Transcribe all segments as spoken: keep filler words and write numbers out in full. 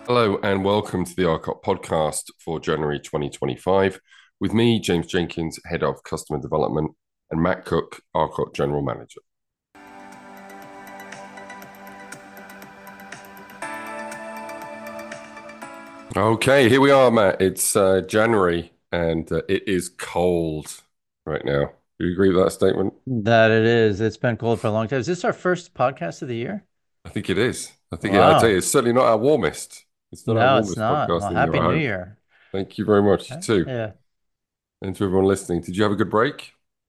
Hello and welcome to the Arcot podcast for January twenty twenty-five with me, James Jenkins, Head of Customer Development, and Matt Cook, Arcot General Manager. Okay, here we are, Matt. It's uh, January and uh, it is cold right now. Do you agree with that statement? That it is. It's been cold for a long time. Is this our first podcast of the year? I think it is. I think, yeah, I tell you, Wow. it's certainly not our warmest. It's not our No, it's warmest not. podcast Well, of the year, Happy I New hope. Year. Thank you very much. You Uh, too. Yeah. And to everyone listening, did you have a good break?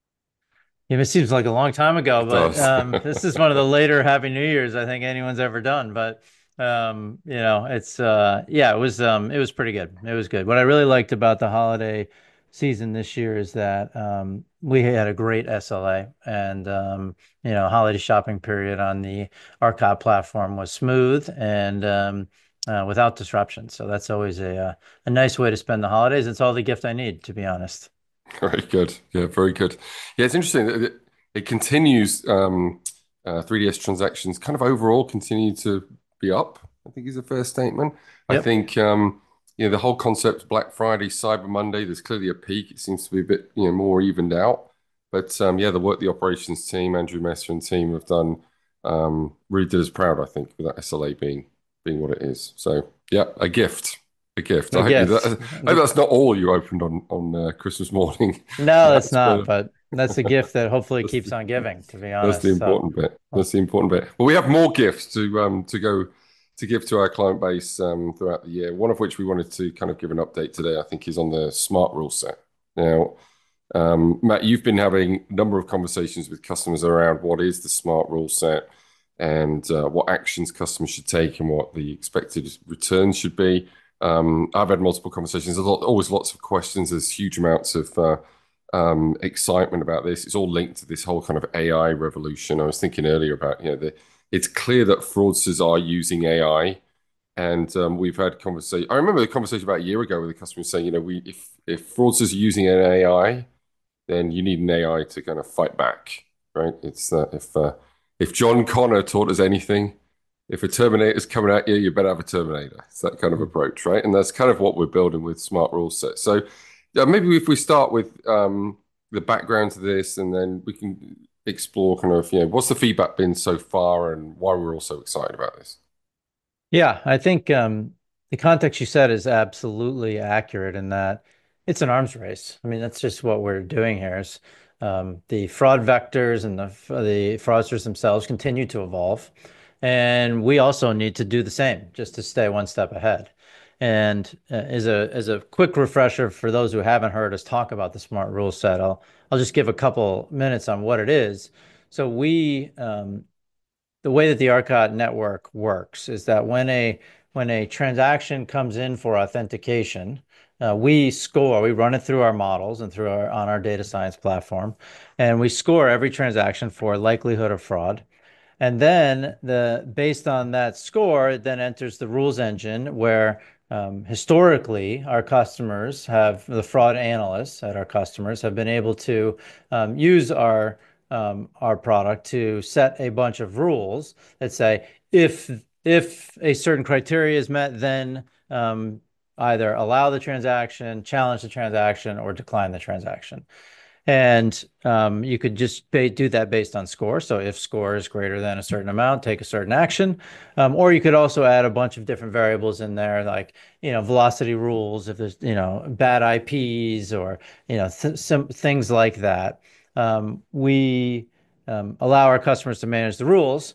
Yeah, it seems like a long time ago, It but does. um, this is one of the later Happy New Years I think anyone's ever done. But um, you know, it's uh, yeah, it was um, it was pretty good. It was good. What I really liked about the holiday season this year is that um, we had a great S L A, and um, you know, holiday shopping period on the Arcot platform was smooth and um, uh, without disruption. So that's always a uh, a nice way to spend the holidays. It's all the gift I need, to be honest. Very good. Yeah, very good. Yeah, it's interesting. It, it it continues. Um, uh, three D S transactions kind of overall continue to be up, I think is the first statement. I Yep. think um, you know the whole concept Black Friday, Cyber Monday. There's clearly a peak. It seems to be a bit you know more evened out. But um, yeah, the work the operations team, Andrew Messer and team have done um, really did us proud. I think with that S L A being being what it is. So yeah, a gift, a gift. A I hope you. That, gift. I hope that's not all you opened on on uh, Christmas morning. No, it's That's not, the but that's a gift that hopefully that's keeps the, on giving, to be that's the honest. So, important bit. That's the important bit. Well, we have more gifts to um to go to give to our client base um throughout the year. One of which we wanted to kind of give an update today, I think, is on the smart rule set. Now, um, Matt, you've been having a number of conversations with customers around what is the smart rule set and uh, what actions customers should take and what the expected returns should be. Um, I've had multiple conversations. There's lot, always lots of questions. There's huge amounts of uh, um, excitement about this. It's all linked to this whole kind of A I revolution. I was thinking earlier about, you know, the, it's clear that fraudsters are using A I, and um, we've had conversation. I remember the conversation about a year ago with the customer saying, you know, we if if fraudsters are using an A I, then you need an A I to kind of fight back, right? It's uh, if uh, if John Connor taught us anything, if a Terminator's coming at you, you better have a Terminator. It's that kind of approach, right? And that's kind of what we're building with Smart Rule Set. So yeah, maybe if we start with um, the background to this, and then we can explore kind of, you know, what's the feedback been so far and why we're all so excited about this. yeah, I think um, the context you said is absolutely accurate in that it's an arms race. I mean, that's just what we're doing here is um, the fraud vectors and the the fraudsters themselves continue to evolve, and we also need to do the same just to stay one step ahead. And uh, as a as a quick refresher for those who haven't heard us talk about the smart rule set, I'll I'll just give a couple minutes on what it is. So we um, the way that the Arcot network works is that when a when a transaction comes in for authentication, uh, we score, we run it through our models and through our on our data science platform, and we score every transaction for likelihood of fraud. And then the based on that score, it then enters the rules engine where um, historically our customers have the fraud analysts at our customers have been able to um, use our um, our product to set a bunch of rules that say if if a certain criteria is met, then um, either allow the transaction, challenge the transaction, or decline the transaction. And um, you could just ba- do that based on score. So if score is greater than a certain amount, take a certain action. Um, or you could also add a bunch of different variables in there, like, you know, velocity rules, if there's, you know, bad I Ps or, you know, th some things like that. Um, we um, allow our customers to manage the rules.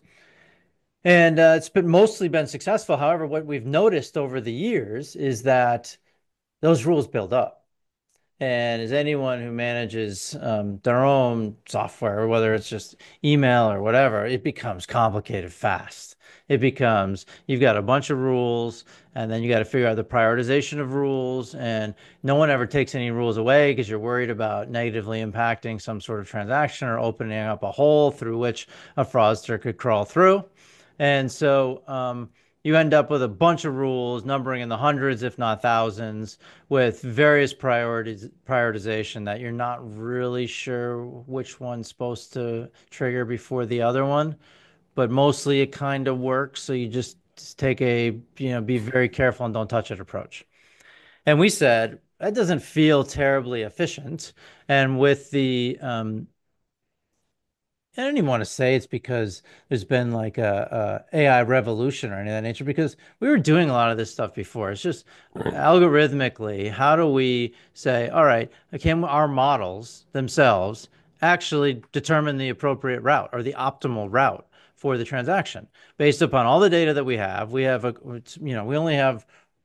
And uh, it's been mostly been successful. However, what we've noticed over the years is that those rules build up. And as anyone who manages um, their own software, whether it's just email or whatever, it becomes complicated fast. It becomes you've got a bunch of rules, and then you got to figure out the prioritization of rules. And no one ever takes any rules away because you're worried about negatively impacting some sort of transaction or opening up a hole through which a fraudster could crawl through. And so um, you end up with a bunch of rules numbering in the hundreds, if not thousands, with various priorities prioritization that you're not really sure which one's supposed to trigger before the other one, but mostly it kind of works. So you just take a, you know, be very careful and don't touch it approach. And we said, that doesn't feel terribly efficient. And with the, um, I don't even want to say it's because there's been like a, a A I revolution or any of that nature, because we were doing a lot of this stuff before. It's just Right. algorithmically, how do we say, all right, can our models themselves actually determine the appropriate route or the optimal route for the transaction based upon all the data that we have? We have a, you know, we only have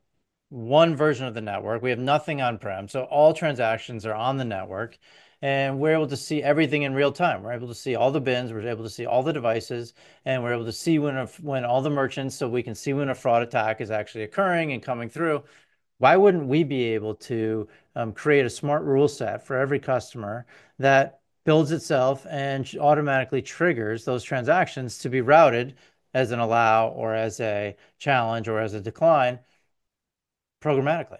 one version of the network. We have nothing on-prem, so all transactions are on the network, and we're able to see everything in real time. We're able to see all the bins, we're able to see all the devices, and we're able to see when a, when all the merchants, so we can see when a fraud attack is actually occurring and coming through. Why wouldn't we be able to um, create a smart rule set for every customer that builds itself and automatically triggers those transactions to be routed as an allow or as a challenge or as a decline programmatically?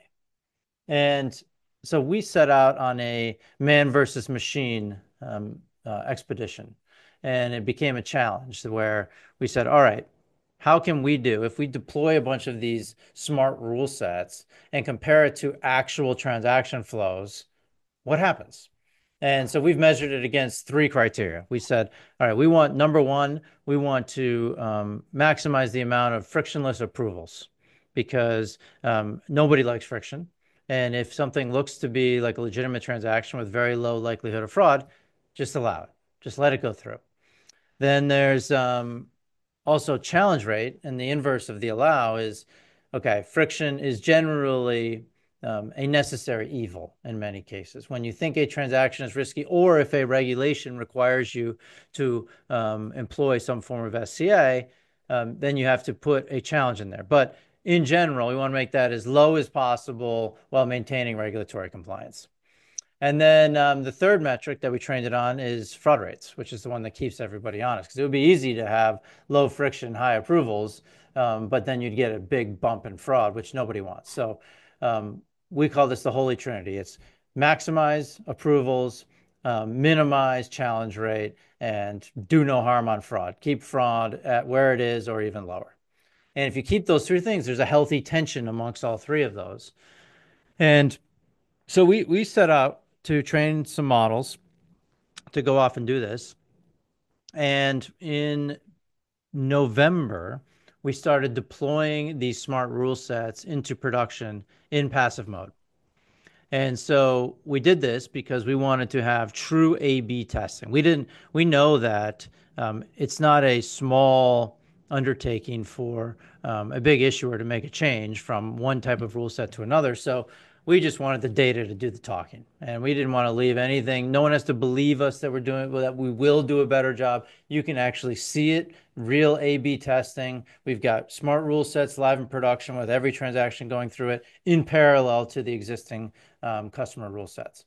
And so we set out on a man versus machine um, uh, expedition. And it became a challenge where we said, all right, how can we do if we deploy a bunch of these smart rule sets and compare it to actual transaction flows? What happens? And so we've measured it against three criteria. We said, all right, we want number one, we want to um, maximize the amount of frictionless approvals because um, nobody likes friction. And if something looks to be like a legitimate transaction with very low likelihood of fraud, just allow it, just let it go through. Then there's um, also challenge rate, and the inverse of the allow is, okay, friction is generally um, a necessary evil in many cases. When you think a transaction is risky, or if a regulation requires you to um, employ some form of S C A, um, then you have to put a challenge in there. But in general, we want to make that as low as possible while maintaining regulatory compliance. And then um, the third metric that we trained it on is fraud rates, which is the one that keeps everybody honest. Because it would be easy to have low friction, high approvals, um, but then you'd get a big bump in fraud, which nobody wants. So um, we call this the Holy Trinity. It's maximize approvals, um, minimize challenge rate, and do no harm on fraud. Keep fraud at where it is or even lower. And if you keep those three things, there's a healthy tension amongst all three of those. And so we we set out to train some models to go off and do this. And in November, we started deploying these smart rule sets into production in passive mode. And so we did this because we wanted to have true A B testing. We didn't, we know that um, it's not a small undertaking for um, a big issuer to make a change from one type of rule set to another. So we just wanted the data to do the talking. And we didn't want to leave anything. No one has to believe us that we're doing, that we will do a better job. You can actually see it, real A B testing. We've got smart rule sets live in production with every transaction going through it in parallel to the existing um, customer rule sets.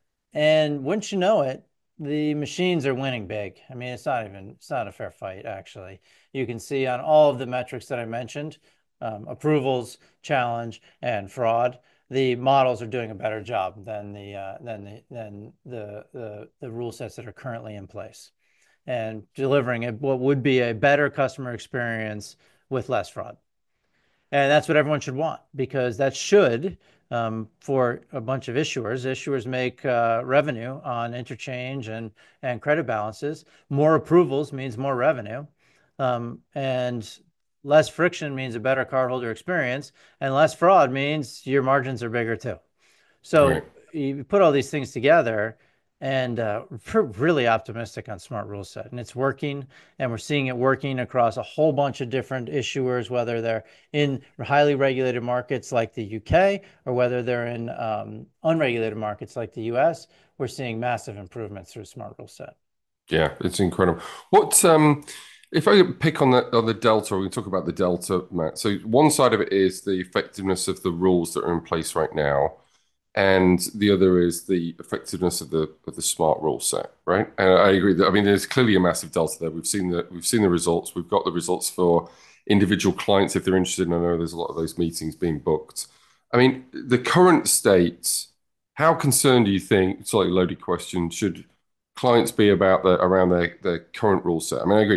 And once you know it, the machines are winning big. I mean, it's not even, it's not a fair fight, actually. You can see on all of the metrics that I mentioned, um, approvals, challenge, and fraud, the models are doing a better job than the uh, than the than the, the the rule sets that are currently in place, and delivering a, what would be a better customer experience with less fraud. And that's what everyone should want, because that should, um, for a bunch of issuers, issuers make uh, revenue on interchange and, and credit balances. More approvals means more revenue. Um, and less friction means a better cardholder experience. And less fraud means your margins are bigger too. Right. So you put all these things together, and uh, we're really optimistic on Smart Rule Set, and it's working, and we're seeing it working across a whole bunch of different issuers, whether they're in highly regulated markets like the U K or whether they're in um, unregulated markets like the U S. We're seeing massive improvements through Smart Rule Set. Yeah, it's incredible. What um if I pick on the on the delta, we can talk about the delta, Matt. So one side of it is the effectiveness of the rules that are in place right now, and the other is the effectiveness of the of the smart rule set, right? And I agree that I mean there's clearly a massive delta there. We've seen the we've seen the results. We've got the results for individual clients if they're interested. And I know there's a lot of those meetings being booked. I mean, the current state, how concerned do you think, slightly loaded question, should clients be about the around their, their current rule set? I mean, I agree.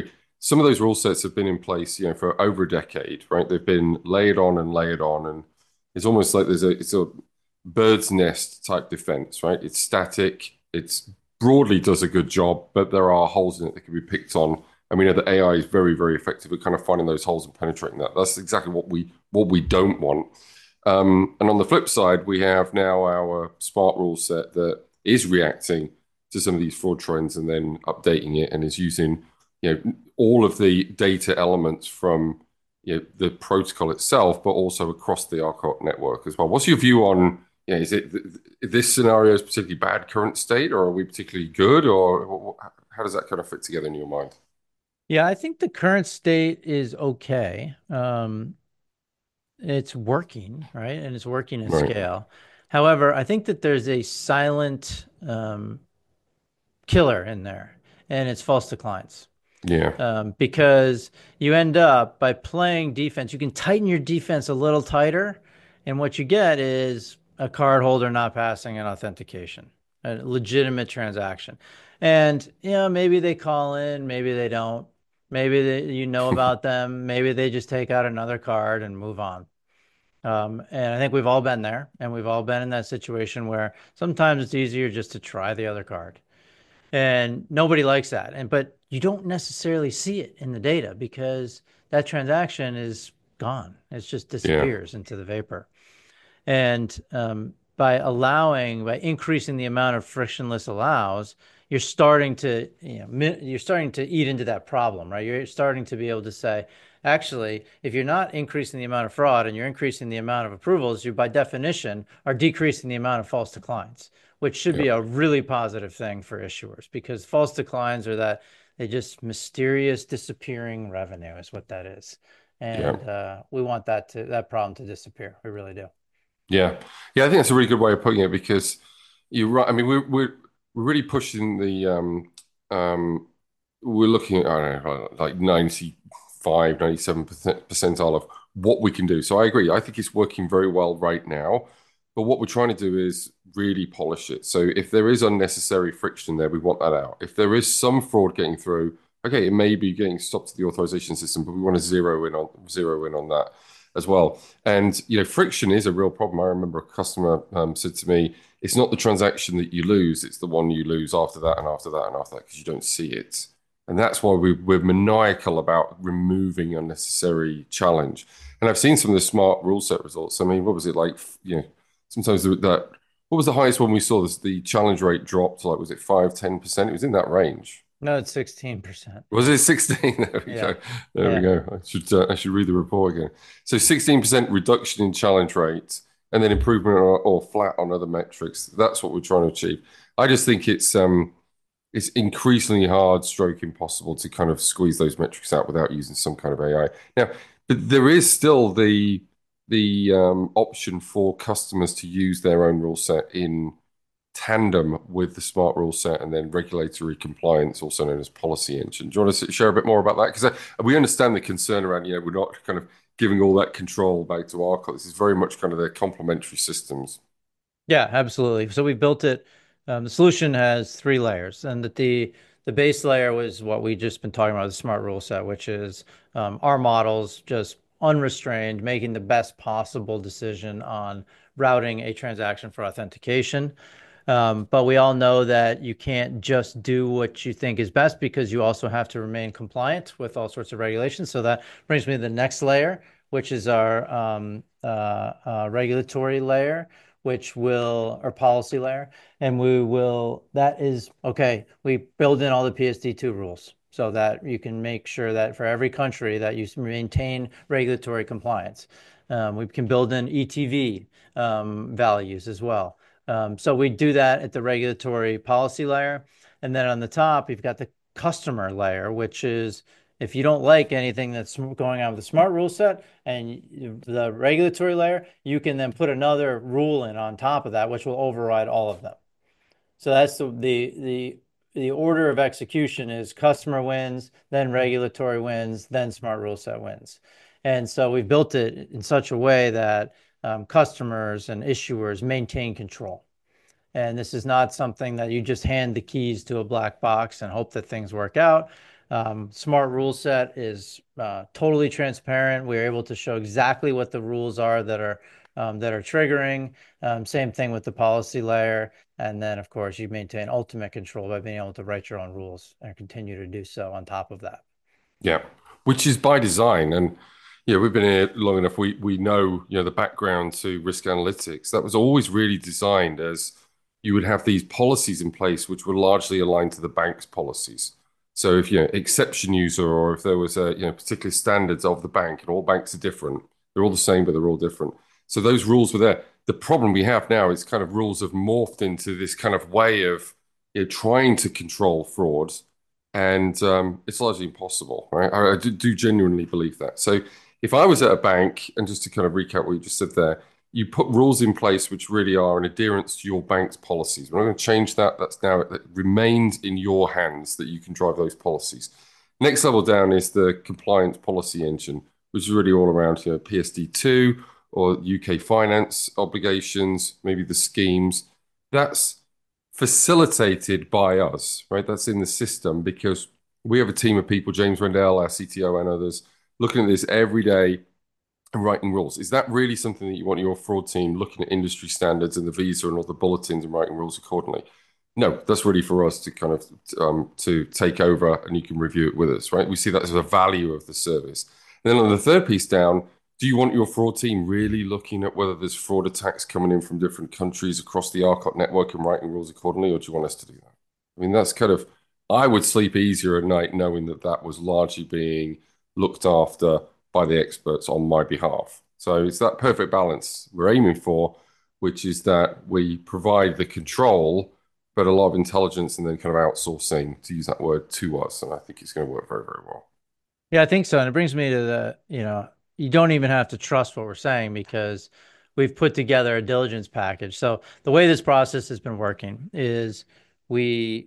some of those rule sets have been in place, you know, for over a decade, right? They've been layered on and layered on, and it's almost like there's a it's a bird's nest type defense, right? It's static, it's broadly does a good job, but there are holes in it that can be picked on. And we know that A I is very, very effective at kind of finding those holes and penetrating that. That's exactly what we what we don't want. Um, and on the flip side, we have now our smart rule set that is reacting to some of these fraud trends and then updating it and is using, you know, all of the data elements from, you know, the protocol itself, but also across the Arcot network as well. What's your view on, you know, is it th- this scenario is particularly bad current state, or are we particularly good, or how does that kind of fit together in your mind? Yeah, I think the current state is okay. Um, it's working, right? And it's working at Right. scale. However, I think that there's a silent um, killer in there, and it's false declines. Yeah. Um, because you end up by playing defense, you can tighten your defense a little tighter, and what you get is a card holder not passing an authentication, a legitimate transaction. And you know, maybe they call in, maybe they don't. Maybe they, you know about them. Maybe they just take out another card and move on. Um, and I think we've all been there, and we've all been in that situation where sometimes it's easier just to try the other card. And nobody likes that. And but you don't necessarily see it in the data because that transaction is gone. It just Yeah. disappears into the vapor. And um, by allowing, by increasing the amount of frictionless allows, you're starting to, you know, you're starting to eat into that problem, right? You're starting to be able to say, actually, if you're not increasing the amount of fraud and you're increasing the amount of approvals, you by definition are decreasing the amount of false declines, which should Yeah. be a really positive thing for issuers because false declines are that they just mysterious disappearing revenue is what that is. Yeah. And uh, we want that to that problem to disappear. We really do. Yeah, yeah, I think that's a really good way of putting it because you're right. I mean, we're we're we're really pushing the um um we're looking at I don't know like ninety-five, ninety-seven percent percentile of what we can do. So I agree. I think it's working very well right now. But what we're trying to do is really polish it. So if there is unnecessary friction there, we want that out. If there is some fraud getting through, okay, it may be getting stopped to the authorization system, but we want to zero in on zero in on that as well. And you know, friction is a real problem. I remember a customer um, said to me, "It's not the transaction that you lose; it's the one you lose after that and after that and after that because you don't see it." And that's why we, we're maniacal about removing unnecessary challenge. And I've seen some of the smart rule set results. I mean, what was it like? You know, sometimes that what was the highest one we saw? This the challenge rate dropped like was it five, ten percent? It was in that range. No, it's sixteen percent. Was it sixteen? There we Yeah. go. There we Yeah. go. I should uh, I should read the report again. So sixteen percent reduction in challenge rate and then improvement or, or flat on other metrics. That's what we're trying to achieve. I just think it's um it's increasingly hard, stroke impossible to kind of squeeze those metrics out without using some kind of A I. Now, but there is still the the um, option for customers to use their own rule set in tandem with the smart rule set and then regulatory compliance, also known as policy engine. Do you want to share a bit more about that? Because uh, we understand the concern around, you know, we're not kind of giving all that control back to Arcot. This is very much kind of their complementary systems. Yeah, absolutely. So we built it. Um, the solution has three layers, and that the the base layer was what we just been talking about, the smart rule set, which is um, our models just unrestrained, making the best possible decision on routing a transaction for authentication. Um, but we all know that you can't just do what you think is best because you also have to remain compliant with all sorts of regulations. So that brings me to the next layer, which is our um, uh, uh, regulatory layer, which will, or policy layer. And we will, that is, okay, we build in all the P S D two rules so that you can make sure that for every country that you maintain regulatory compliance. Um, we can build in E T V um, values as well. Um, so we do that at the regulatory policy layer. And then on the top, you've got the customer layer, which is if you don't like anything that's going on with the smart rule set and the regulatory layer, you can then put another rule in on top of that, which will override all of them. So that's the the the the order of execution is customer wins, then regulatory wins, then smart rule set wins. And so we've built it in such a way that um, customers and issuers maintain control. And this is not something that you just hand the keys to a black box and hope that things work out. Um, Smart Rule Set is uh, totally transparent. We're able to show exactly what the rules are that are um, that are triggering. Um, same thing with the policy layer. And then, of course, you maintain ultimate control by being able to write your own rules and continue to do so on top of that. Yeah, which is by design. And yeah, we've been here long enough. We we know, you know, the background to risk analytics. That was always really designed as you would have these policies in place which were largely aligned to the bank's policies. So if you know exception user or if there was a you know particular standards of the bank, and all banks are different, they're all the same, but they're all different. So those rules were there. The problem we have now is kind of rules have morphed into this kind of way of you know, trying to control fraud, and um, it's largely impossible, right? I, I do, do genuinely believe that. So if I was at a bank, and just to kind of recap what you just said there, you put rules in place which really are an adherence to your bank's policies. We're not going to change that. That's now it remains in your hands that you can drive those policies. Next level down is the compliance policy engine, which is really all around you know, P S D two or U K finance obligations, maybe the schemes. That's facilitated by us, right? That's in the system because we have a team of people, James Rendell, our C T O, and others, looking at this every day and writing rules. Is that really something that you want your fraud team looking at industry standards and the visa and all the bulletins and writing rules accordingly? No, that's really for us to kind of um, to take over, and you can review it with us, right? We see that as a value of the service. And then on the third piece down, do you want your fraud team really looking at whether there's fraud attacks coming in from different countries across the ARCOT network and writing rules accordingly, or do you want us to do that? I mean, that's kind of, I would sleep easier at night knowing that that was largely being looked after by the experts on my behalf. So it's that perfect balance we're aiming for, which is that we provide the control, but a lot of intelligence and then kind of outsourcing, to use that word, to us. And I think it's going to work very, very well. Yeah, I think so. And it brings me to the, you know, you don't even have to trust what we're saying because we've put together a diligence package. So the way this process has been working is we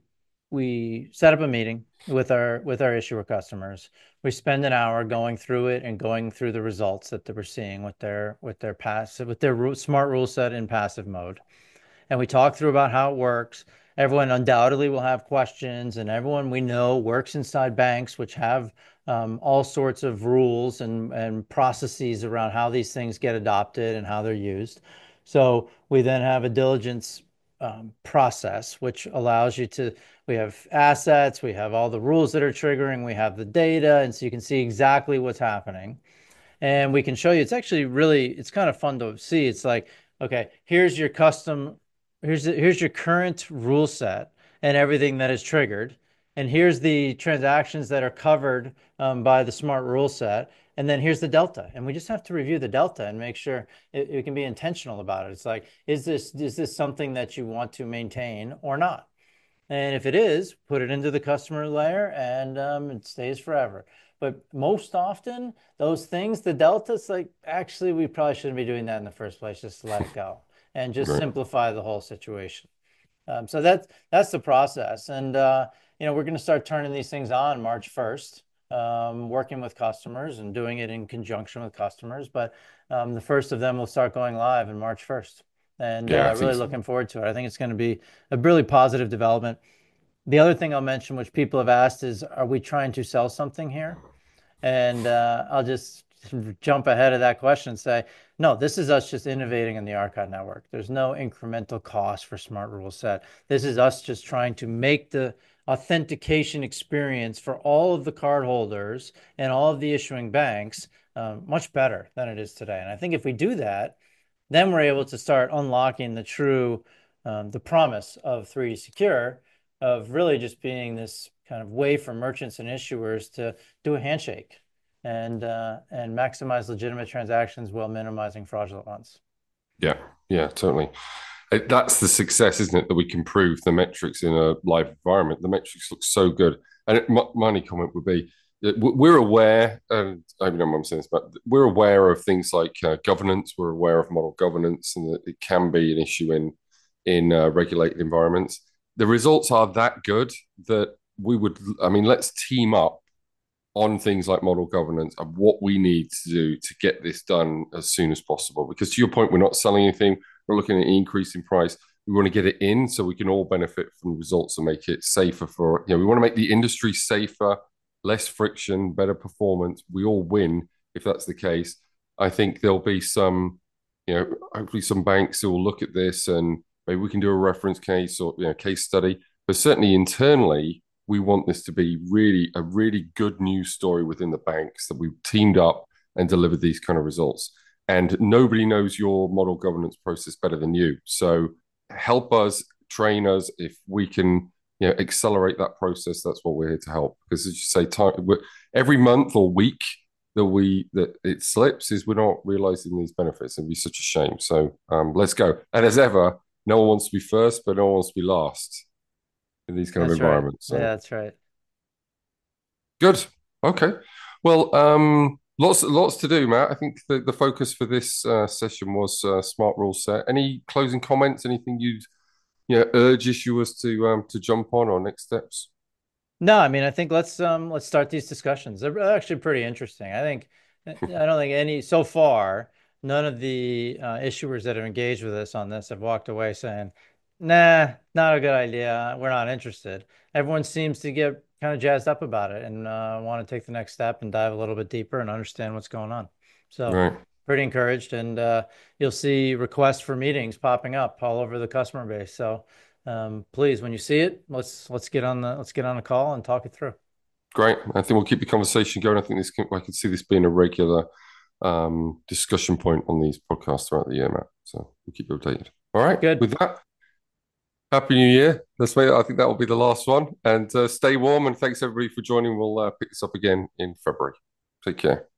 we set up a meeting with our with our issuer customers. We spend an hour going through it and going through the results that they were seeing with their with their passive with their smart rule set in passive mode, and we talk through about how it works. Everyone undoubtedly will have questions, and everyone we know works inside banks, which have um, all sorts of rules and, and processes around how these things get adopted and how they're used. So we then have a diligence um, process, which allows you to, we have assets, we have all the rules that are triggering, we have the data, and so you can see exactly what's happening, and we can show you. It's actually really, it's kind of fun to see. It's like, okay, here's your custom, here's the, here's your current rule set and everything that is triggered, and here's the transactions that are covered um, by the smart rule set, and then here's the delta. And we just have to review the delta and make sure it, it can be intentional about it. It's like, is this is this something that you want to maintain or not? And if it is, put it into the customer layer and um, it stays forever. But most often, those things, the deltas, like actually, we probably shouldn't be doing that in the first place. Just let it go and just Right. simplify the whole situation. Um, so that's that's the process, and uh, you know we're going to start turning these things on March first, um, working with customers and doing it in conjunction with customers. But um, the first of them will start going live in March first, and Yeah, I uh, think really so. looking forward to it. I think it's going to be a really positive development. The other thing I'll mention, which people have asked, is are we trying to sell something here? And uh, I'll just jump ahead of that question and say, no, this is us just innovating in the ARCOT network. There's no incremental cost for Smart Rule Set. This is us just trying to make the authentication experience for all of the cardholders and all of the issuing banks um, much better than it is today. And I think if we do that, then we're able to start unlocking the true, um, the promise of three D Secure, of really just being this kind of way for merchants and issuers to do a handshake and uh, and maximize legitimate transactions while minimizing fraudulent ones. Yeah, yeah, totally. It, that's the success, isn't it? That we can prove the metrics in a live environment. The metrics look so good. And it, my, my only comment would be that we're aware, and I don't know what I'm saying this, but we're aware of things like uh, governance. We're aware of model governance, and that it can be an issue in in uh, regulated environments. The results are that good that we would. I mean, let's team up on things like model governance and what we need to do to get this done as soon as possible. Because to your point, we're not selling anything, we're looking at an increase in price. We want to get it in so we can all benefit from the results and make it safer for, you know, we want to make the industry safer less friction, better performance. We all win if that's the case. I think there'll be some, you know, hopefully some banks who will look at this and maybe we can do a reference case or, you know, case study. But certainly internally, we want this to be really a really good news story within the banks that we've teamed up and delivered these kind of results. And nobody knows your model governance process better than you. So help us, train us. If we can, you know, accelerate that process, that's what we're here to help. Because as you say, time, every month or week that we that it slips is we're not realizing these benefits. It'd be such a shame. So um, let's go. And as ever, no one wants to be first, but no one wants to be last in these kind of That's right. environments. Yeah, So that's right. good. Okay. Well, um, lots lots to do, Matt. I think the, the focus for this uh, session was uh, smart rule set. Any closing comments? Anything you'd you know, urge issuers to um, to jump on or next steps? No, I mean, I think let's um let's start these discussions. They're actually pretty interesting. I think I don't think any so far none of the uh, issuers that have engaged with us on this have walked away saying, "Nah, not a good idea. We're not interested." Everyone seems to get kind of jazzed up about it and uh, want to take the next step and dive a little bit deeper and understand what's going on. So, Right. pretty encouraged, and uh, you'll see requests for meetings popping up all over the customer base. So um, please, when you see it, let's let's get on the let's get on a call and talk it through. Great. I think we'll keep the conversation going. I think this can, I can see this being a regular um, discussion point on these podcasts throughout the year, Matt. So we'll keep you updated. All right. Good. With that, Happy New Year. Let's wait. I think that will be the last one. And uh, stay warm. And thanks everybody for joining. We'll uh, pick this up again in February. Take care.